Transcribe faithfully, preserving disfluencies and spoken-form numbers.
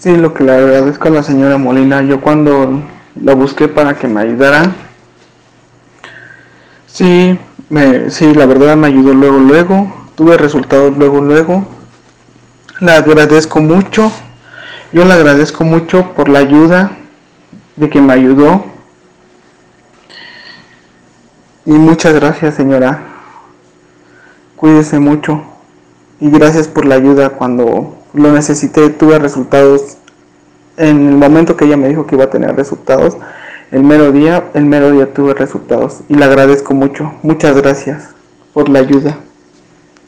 Sí, lo que le agradezco a la señora Molina, yo cuando la busqué para que me ayudara, sí, me, sí, la verdad me ayudó luego, luego, tuve resultados luego, luego. Le agradezco mucho, yo le agradezco mucho por la ayuda de que me ayudó y muchas gracias, señora. Cuídese mucho y gracias por la ayuda cuando lo necesité, tuve resultados en el momento que ella me dijo que iba a tener resultados. El mero día, el mero día tuve resultados y le agradezco mucho. Muchas gracias por la ayuda.